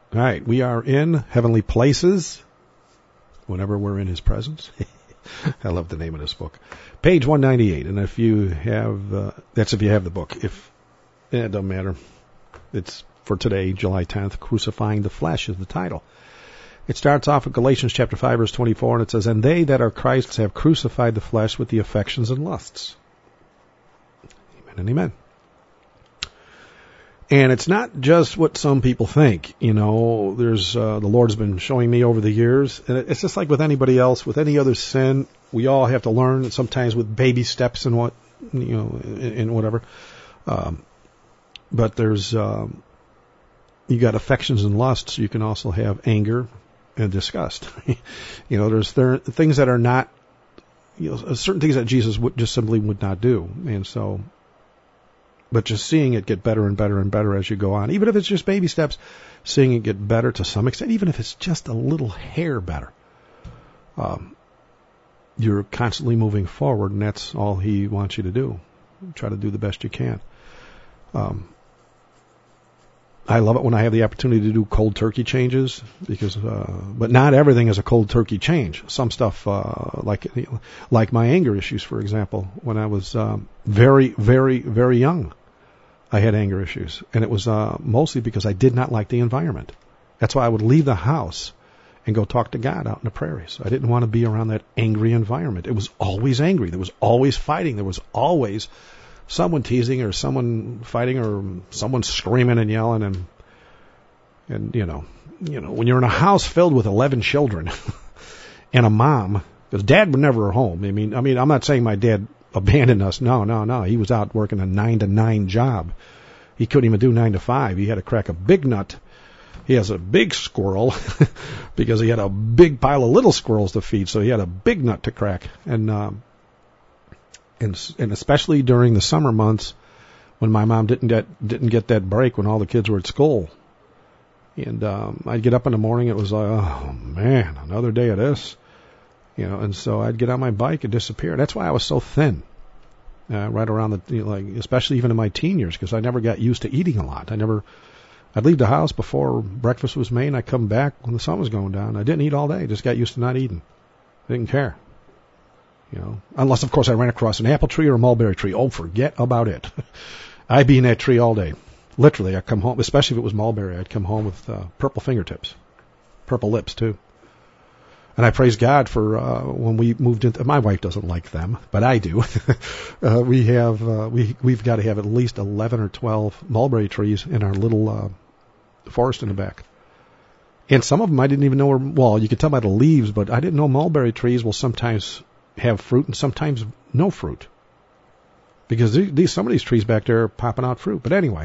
All right, we are in heavenly places whenever we're in his presence. I love the name of this book. Page 198, and if you have, that's if you have the book. If it doesn't matter. It's for today, July 10th, Crucifying the Flesh is the title. It starts off with Galatians chapter 5, verse 24, and it says, "And they that are Christ's have crucified the flesh with the affections and lusts." Amen and amen. And it's not just what some people think. You know, there's the Lord's been showing me over the years, and it's just like with anybody else, with any other sin, we all have to learn, and sometimes with baby steps and what, you know, and whatever. But there's, you got affections and lusts. You can also have anger and disgust. You know, there are things that are not, you know, certain things that Jesus just simply would not do. And so, but just seeing it get better and better and better as you go on, even if it's just baby steps, seeing it get better to some extent, even if it's just a little hair better, you're constantly moving forward, and that's all he wants you to do. Try to do the best you can. I love it when I have the opportunity to do cold turkey changes, because, but not everything is a cold turkey change. Some stuff, like my anger issues, for example, when I was very, very, very young, I had anger issues, and it was mostly because I did not like the environment. That's why I would leave the house and go talk to God out in the prairies. I didn't want to be around that angry environment. It was always angry. There was always fighting. There was always someone teasing or someone fighting or someone screaming and yelling, and you know when you're in a house filled with 11 children and a mom, because Dad was never home. I mean, I'm not saying my dad abandoned us. No. He was out working a 9-to-9 job. He couldn't even do 9 to 5. He had to crack a big nut. He has a big squirrel because he had a big pile of little squirrels to feed, so he had a big nut to crack. And especially during the summer months when my mom didn't get that break when all the kids were at school. And I'd get up in the morning, it was like, oh man, another day of this. You know, and so I'd get on my bike and disappear. That's why I was so thin, right around especially even in my teen years, because I never got used to eating a lot. I'd leave the house before breakfast was made, and I'd come back when the sun was going down. I didn't eat all day. I just got used to not eating. I didn't care. You know, unless, of course, I ran across an apple tree or a mulberry tree. Oh, forget about it. I'd be in that tree all day. Literally, I'd come home, especially if it was mulberry, I'd come home with purple fingertips, purple lips, too. And I praise God for when we moved into, my wife doesn't like them, but I do. We've got to have at least 11 or 12 mulberry trees in our little forest in the back. And some of them I didn't even know were, well, you could tell by the leaves, but I didn't know mulberry trees will sometimes have fruit and sometimes no fruit. Because some of these trees back there are popping out fruit. But anyway,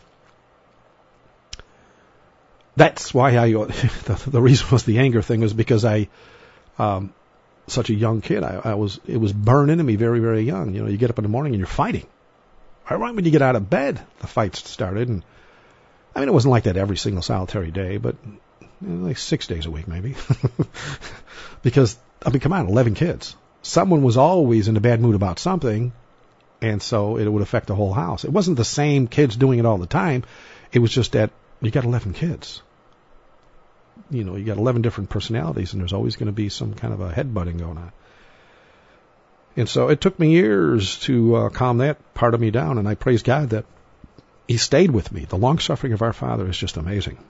that's why the reason was the anger thing was because such a young kid, it was burned into me very, very young. You know, you get up in the morning and you're fighting. Right when you get out of bed, the fights started. And I mean, it wasn't like that every single solitary day, but like 6 days a week maybe. Because, I mean, come on, 11 kids. Someone was always in a bad mood about something, and so it would affect the whole house. It wasn't the same kids doing it all the time. It was just that you got 11 kids. You know, you got 11 different personalities, and there's always going to be some kind of a headbutting going on. And so it took me years to calm that part of me down, and I praise God that He stayed with me. The long-suffering of our Father is just amazing.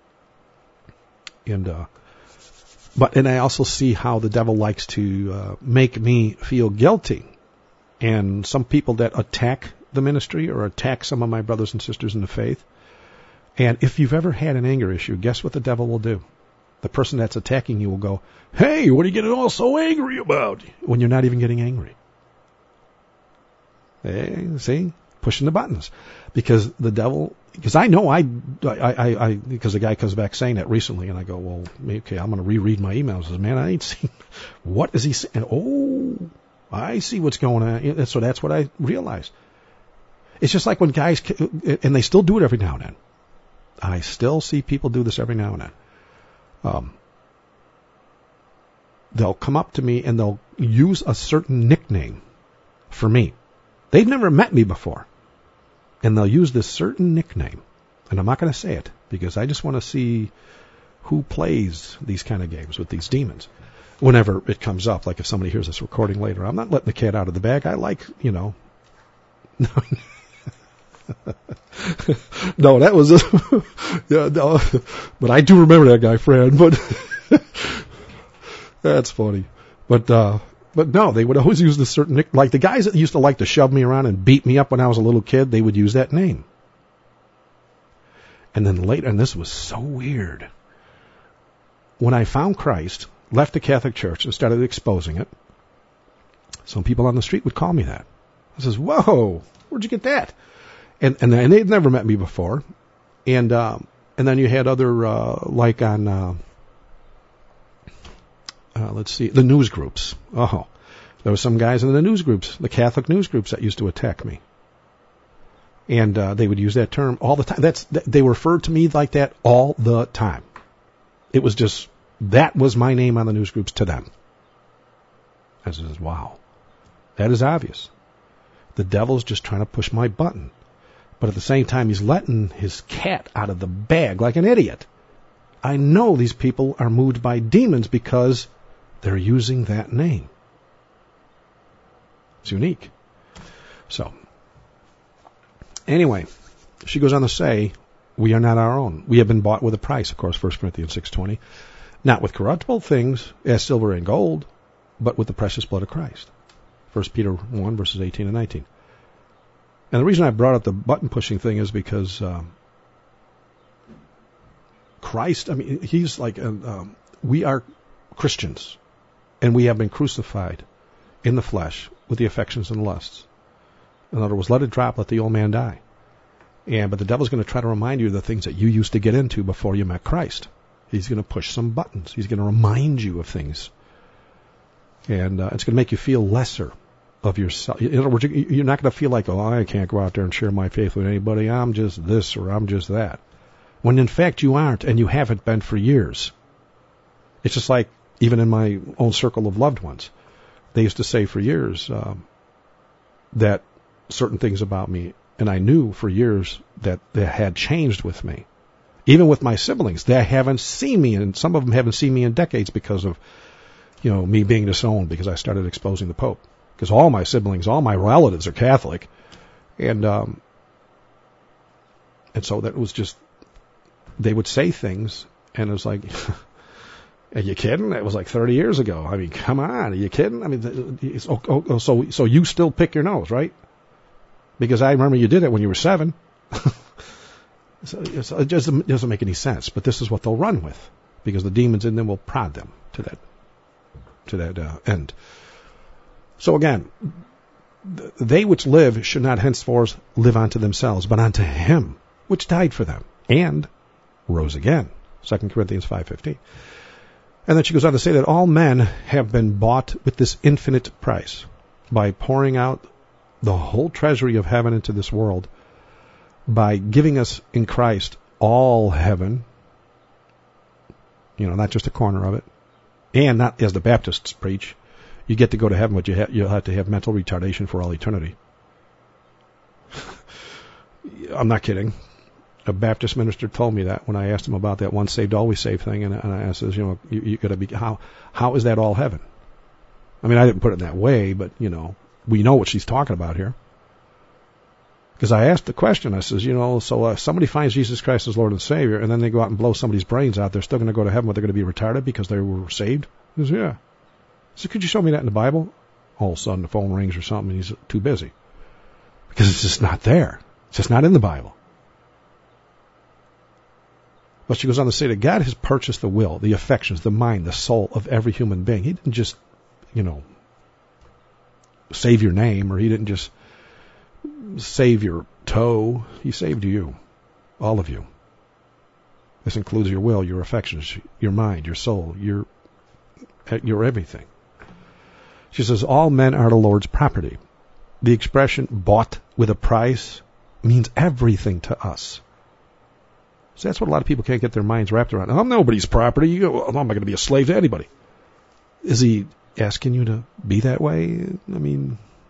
And I also see how the devil likes to make me feel guilty. And some people that attack the ministry or attack some of my brothers and sisters in the faith. And if you've ever had an anger issue, guess what the devil will do? The person that's attacking you will go, "Hey, what are you getting all so angry about?" When you're not even getting angry. Hey, see? Pushing the buttons. Because the devil, because I know because the guy comes back saying that recently, and I go, well, okay, I'm going to reread my emails. I says, man, I ain't seen, what is he saying? Oh, I see what's going on. And so that's what I realized. It's just like when guys, and they still do it every now and then. I still see people do this every now and then. They'll come up to me and they'll use a certain nickname for me. They've never met me before. And they'll use this certain nickname. And I'm not going to say it because I just want to see who plays these kind of games with these demons. Whenever it comes up, like if somebody hears this recording later, I'm not letting the cat out of the bag. I like, no, that was, yeah, no, but I do remember that guy, Fran, but that's funny. But no, they would always use the certain, like the guys that used to like to shove me around and beat me up when I was a little kid, they would use that name. And then later, and this was so weird, when I found Christ, left the Catholic Church and started exposing it, some people on the street would call me that. I says, whoa, where'd you get that? And they'd never met me before. And then you had other, like on, let's see, the news groups. Oh, there were some guys in the news groups, the Catholic news groups that used to attack me. And they would use that term all the time. They referred to me like that all the time. It was just, that was my name on the news groups to them. I says, wow, that is obvious. The devil's just trying to push my button. But at the same time, he's letting his cat out of the bag like an idiot. I know these people are moved by demons because they're using that name. It's unique. So, anyway, she goes on to say, we are not our own. We have been bought with a price, of course, 1 Corinthians 6:20. Not with corruptible things, as silver and gold, but with the precious blood of Christ. 1 Peter 1, verses 18 and 19. And the reason I brought up the button-pushing thing is because Christ, I mean, he's like, we are Christians, and we have been crucified in the flesh with the affections and lusts. In other words, let it drop, let the old man die. But the devil's going to try to remind you of the things that you used to get into before you met Christ. He's going to push some buttons. He's going to remind you of things. And it's going to make you feel lesser of yourself. In other words, you're not going to feel like, oh, I can't go out there and share my faith with anybody. I'm just this or I'm just that. When in fact you aren't, and you haven't been for years. It's just like even in my own circle of loved ones. They used to say for years that certain things about me, and I knew for years that they had changed with me. Even with my siblings, they haven't seen me, and some of them haven't seen me in decades because of, me being disowned because I started exposing the Pope. Because all my siblings, all my relatives are Catholic, and so that was just, they would say things, and it was like, are you kidding? That was like 30 years ago. I mean, come on, are you kidding? I mean, so you still pick your nose, right? Because I remember you did it when you were 7. So it just doesn't make any sense. But this is what they'll run with, because the demons in them will prod them to that end. So again, they which live should not henceforth live unto themselves, but unto Him which died for them and rose again. 2 Corinthians 5:15. And then she goes on to say that all men have been bought with this infinite price by pouring out the whole treasury of heaven into this world, by giving us in Christ all heaven, not just a corner of it, and not as the Baptists preach, you get to go to heaven, but you'll have to have mental retardation for all eternity. I'm not kidding. A Baptist minister told me that when I asked him about that once saved, always saved thing, and I asked, you got to be, how is that all heaven? I mean, I didn't put it in that way, but we know what she's talking about here. Because I asked the question, I says, so if somebody finds Jesus Christ as Lord and Savior, and then they go out and blow somebody's brains out, they're still going to go to heaven, but they're going to be retarded because they were saved? He says, yeah. So could you show me that in the Bible? All of a sudden the phone rings or something, and he's too busy. Because it's just not there. It's just not in the Bible. But she goes on to say that God has purchased the will, the affections, the mind, the soul of every human being. He didn't just, save your name, or He didn't just save your toe. He saved you. All of you. This includes your will, your affections, your mind, your soul, your everything. She says, all men are the Lord's property. The expression bought with a price means everything to us. So that's what a lot of people can't get their minds wrapped around. I'm nobody's property. I'm not going to be a slave to anybody. Is He asking you to be that way? I mean,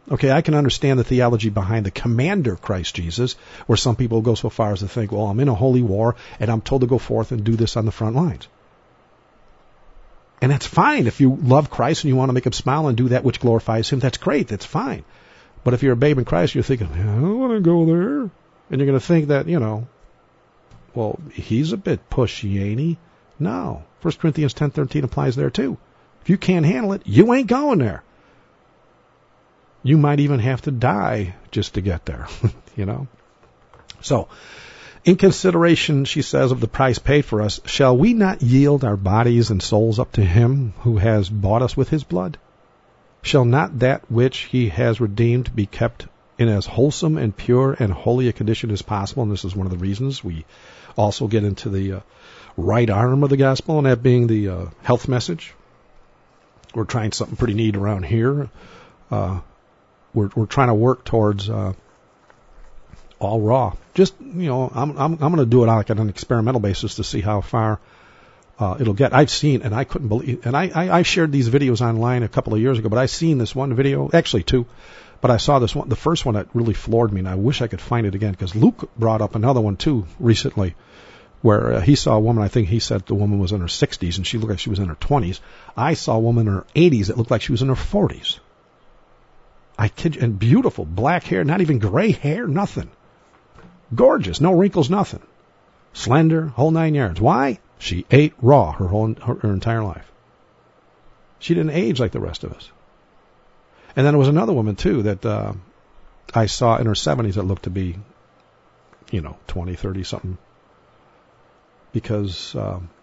Okay, I can understand the theology behind the commander Christ Jesus, where some people go so far as to think, well, I'm in a holy war, and I'm told to go forth and do this on the front lines. And that's fine. If you love Christ and you want to make him smile and do that which glorifies him, that's great. That's fine. But if you're a babe in Christ, you're thinking, I don't want to go there. And you're going to think that, well, he's a bit pushy, ain't he? No. 1 Corinthians 10:13 applies there too. If you can't handle it, you ain't going there. You might even have to die just to get there, So, in consideration, she says, of the price paid for us, shall we not yield our bodies and souls up to him who has bought us with his blood? Shall not that which he has redeemed be kept in as wholesome and pure and holy a condition as possible? And this is one of the reasons we also get into the right arm of the gospel, and that being the health message. We're trying something pretty neat around here. We're trying to work towards all raw. Just, I'm going to do it on an experimental basis to see how far it'll get. I've seen, and I couldn't believe, and I shared these videos online a couple of years ago, but I seen this one video, actually two, but I saw this one, the first one that really floored me, and I wish I could find it again, because Luke brought up another one too recently, where he saw a woman, I think he said the woman was in her 60s, and she looked like she was in her 20s. I saw a woman in her 80s that looked like she was in her 40s. I kid you, and beautiful, black hair, not even gray hair, nothing. Gorgeous, no wrinkles, nothing. Slender, whole 9 yards. Why? She ate raw her entire life. She didn't age like the rest of us. And then there was another woman, too, that I saw in her 70s that looked to be, 20, 30 something. Because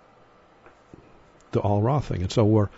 the all raw thing. And so we're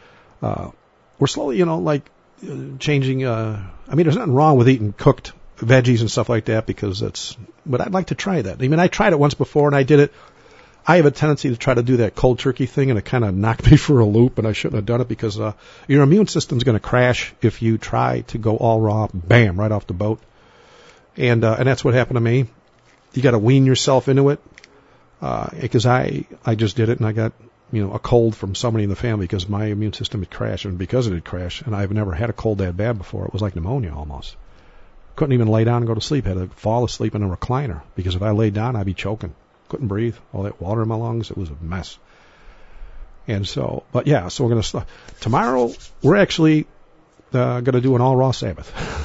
slowly, changing. There's nothing wrong with eating cooked veggies and stuff like that, but I'd like to try that. I tried it once before and I did it. I have a tendency to try to do that cold turkey thing, and it kind of knocked me for a loop, and I shouldn't have done it, because your immune system's going to crash if you try to go all raw, bam, right off the boat. And that's what happened to me. You got to wean yourself into it, because I just did it, and I got a cold from somebody in the family because my immune system had crashed, and because it had crashed, and I've never had a cold that bad before. It was like pneumonia almost. Couldn't even lay down and go to sleep. Had to fall asleep in a recliner, because if I laid down, I'd be choking. Couldn't breathe. All that water in my lungs. It was a mess. And so, but yeah, so we're going to, tomorrow, we're actually going to do an all raw Sabbath.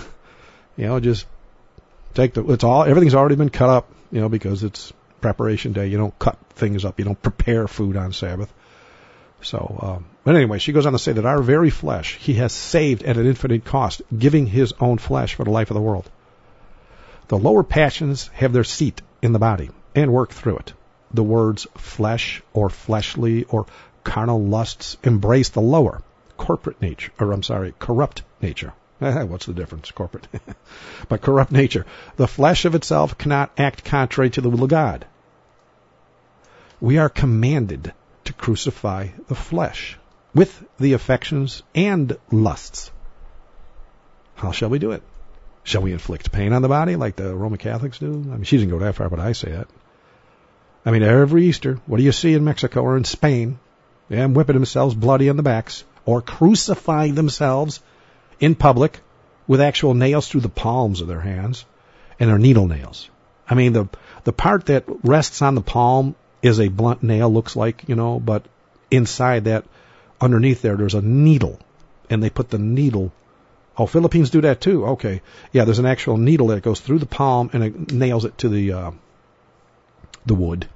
Just take everything's already been cut up, because it's preparation day. You don't cut things up. You don't prepare food on Sabbath. So, but anyway, she goes on to say that our very flesh he has saved at an infinite cost, giving his own flesh for the life of the world. The lower passions have their seat in the body and work through it. The words flesh or fleshly or carnal lusts embrace the lower, corrupt nature. What's the difference? Corporate. But corrupt nature. The flesh of itself cannot act contrary to the will of God. We are commanded to crucify the flesh with the affections and lusts. How shall we do it? Shall we inflict pain on the body like the Roman Catholics do? She didn't go that far, but I say it. Every Easter, what do you see in Mexico or in Spain? Them whipping themselves bloody on the backs, or crucifying themselves in public with actual nails through the palms of their hands, and their needle nails. The part that rests on the palm is a blunt nail, looks like, but inside that, underneath there's a needle, and they put the needle. Oh, Philippines do that too. Okay, yeah, there's an actual needle that goes through the palm and it nails it to the wood.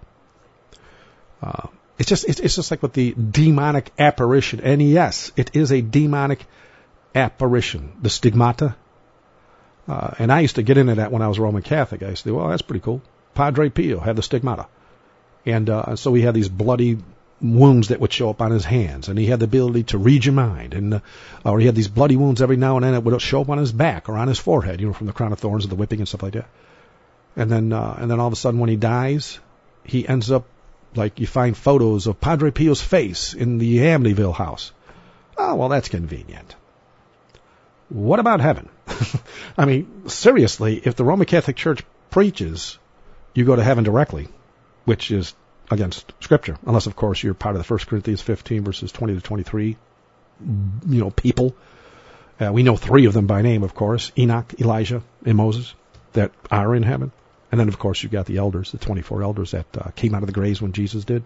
It's just like with the demonic apparition. And yes, it is a demonic apparition. The stigmata. And I used to get into that when I was Roman Catholic. I used to say, well, that's pretty cool. Padre Pio had the stigmata. And so he had these bloody wounds that would show up on his hands. And he had the ability to read your mind. And or he had these bloody wounds every now and then that would show up on his back or on his forehead, from the crown of thorns and the whipping and stuff like that. And then all of a sudden when he dies, he ends up, like you find photos of Padre Pio's face in the Amityville house. Oh, well, that's convenient. What about heaven? Seriously, if the Roman Catholic Church preaches you go to heaven directly, which is against Scripture, unless, of course, you're part of the 1 Corinthians 15, verses 20 to 23, people. We know 3 of them by name, of course, Enoch, Elijah, and Moses, that are in heaven. And then, of course, you've got the elders, the 24 elders that came out of the graves when Jesus did.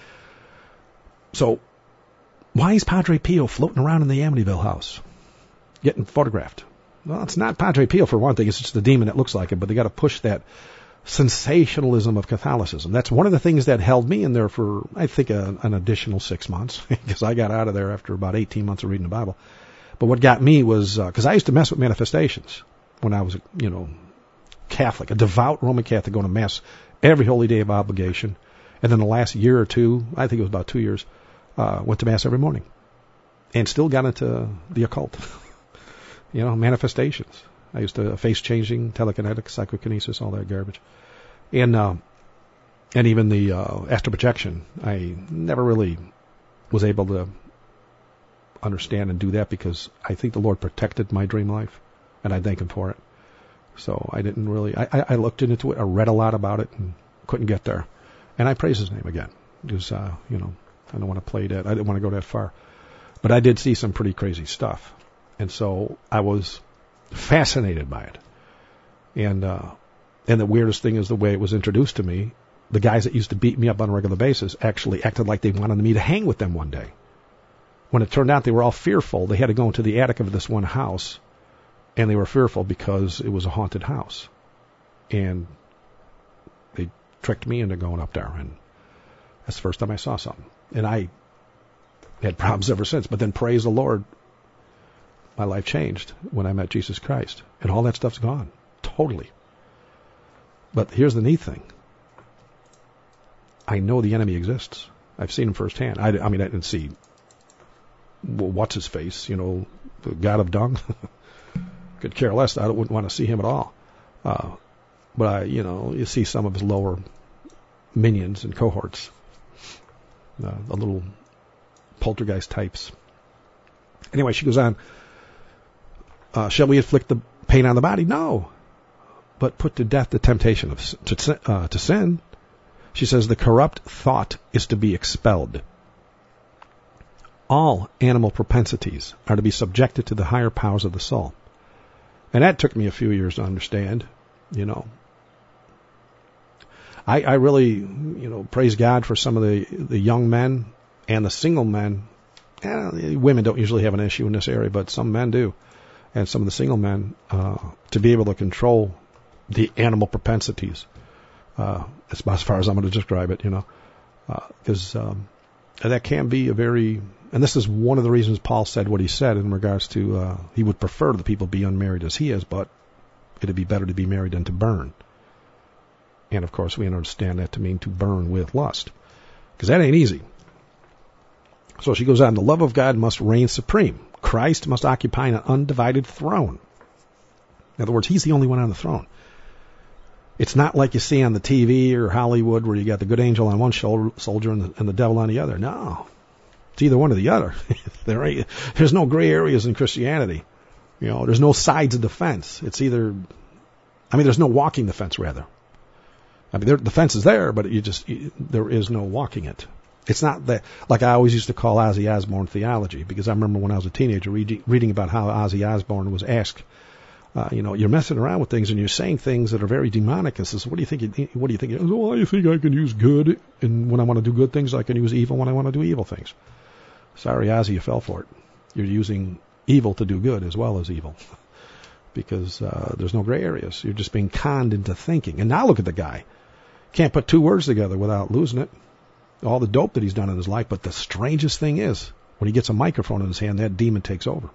So why is Padre Pio floating around in the Amityville house getting photographed? Well, it's not Padre Pio, for one thing. It's just a demon that looks like him, but they got to push that sensationalism of Catholicism. That's one of the things that held me in there for, I think, an additional 6 months, because I got out of there after about 18 months of reading the Bible. But what got me was, because I used to mess with manifestations when I was, Catholic, a devout Roman Catholic, going to Mass every holy day of obligation. And then the last year or two, I think it was about 2 years, went to Mass every morning. And still got into the occult. Manifestations. I used to face-changing, telekinetic, psychokinesis, all that garbage. And even the astral projection, I never really was able to understand and do that, because I think the Lord protected my dream life, and I thank Him for it. So I didn't really, I looked into it, I read a lot about it, and couldn't get there. And I praise His name again, because, I don't want to play that, I didn't want to go that far. But I did see some pretty crazy stuff. And so I was fascinated by it. And the weirdest thing is the way it was introduced to me. The guys that used to beat me up on a regular basis actually acted like they wanted me to hang with them one day. When it turned out they were all fearful, they had to go into the attic of this one house, and they were fearful because it was a haunted house. And they tricked me into going up there, and that's the first time I saw something. And I had problems ever since. But then, praise the Lord, my life changed when I met Jesus Christ. And all that stuff's gone. Totally. But here's the neat thing. I know the enemy exists. I've seen him firsthand. I didn't see, what's his face, the god of dung. Could care less. I wouldn't want to see him at all. But you see some of his lower minions and cohorts. The little poltergeist types. Anyway, she goes on. Shall we inflict the pain on the body? No. But put to death the temptation to sin. She says the corrupt thought is to be expelled. All animal propensities are to be subjected to the higher powers of the soul. And that took me a few years to understand, I really, praise God for some of the young men and the single men. Women don't usually have an issue in this area, but some men do. And some of the single men, to be able to control the animal propensities, as far as I'm going to describe it, because that can be a very, and this is one of the reasons Paul said what he said in regards to, he would prefer the people be unmarried as he is, but it'd be better to be married than to burn. And of course we understand that to mean to burn with lust, because that ain't easy. So she goes on, the love of God must reign supreme. Christ must occupy an undivided throne. In other words, He's the only one on the throne. It's not like you see on the TV or Hollywood where you got the good angel on one soldier and the devil on the other. No. It's either one or the other. There's no gray areas in Christianity. There's no sides of the fence. It's either, there's no walking the fence, rather. The fence is there, but there is no walking it. It's not that, like I always used to call Ozzy Osbourne theology, because I remember when I was a teenager reading about how Ozzy Osbourne was asked, you're messing around with things and you're saying things that are very demonic. And says, what do you think? What do you think? He goes, well, I think I can use good, and when I want to do good things, I can use evil when I want to do evil things. Sorry, Ozzy, you fell for it. You're using evil to do good as well as evil, because there's no gray areas. You're just being conned into thinking. And now look at the guy. Can't put two words together without losing it. All the dope that he's done in his life. But the strangest thing is, when he gets a microphone in his hand, that demon takes over.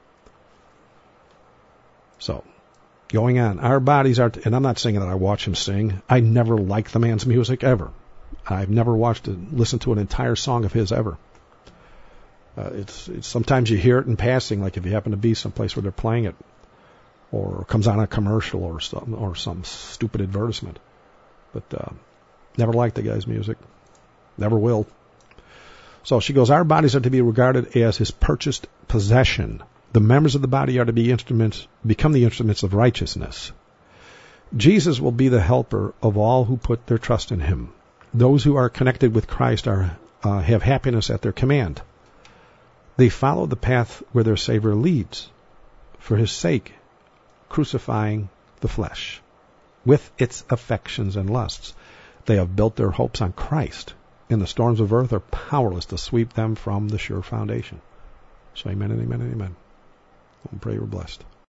So, going on, our bodies are, and I'm not saying that I watch him sing. I never liked the man's music ever. I've never listened to an entire song of his ever. It's sometimes you hear it in passing, like if you happen to be someplace where they're playing it, or it comes on a commercial or some stupid advertisement. But never liked the guy's music. Never will. So she goes, our bodies are to be regarded as His purchased possession. The members of the body are to become the instruments of righteousness. Jesus will be the helper of all who put their trust in Him. Those who are connected with Christ have happiness at their command. They follow the path where their Savior leads. for his sake, crucifying the flesh with its affections and lusts. They have built their hopes on Christ, and the storms of earth are powerless to sweep them from the sure foundation. So amen and amen and amen. And pray you're blessed.